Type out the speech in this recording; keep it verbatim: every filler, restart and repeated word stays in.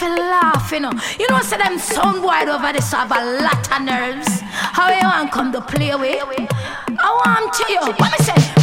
feel laugh, you know. You know, say them sound wide over this have a lot of nerves. How you want come to play with? I want to you. What me say?